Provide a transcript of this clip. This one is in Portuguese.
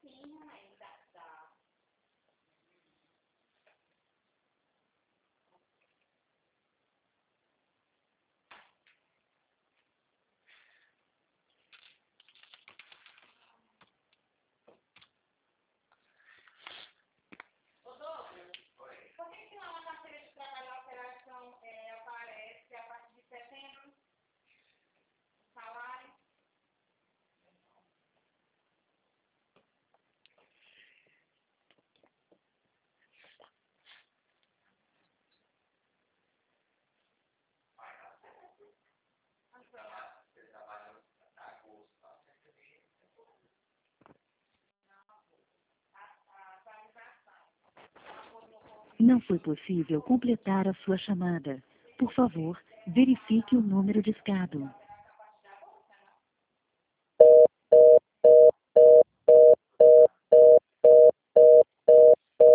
Não foi possível completar a sua chamada. Por favor, verifique o número discado.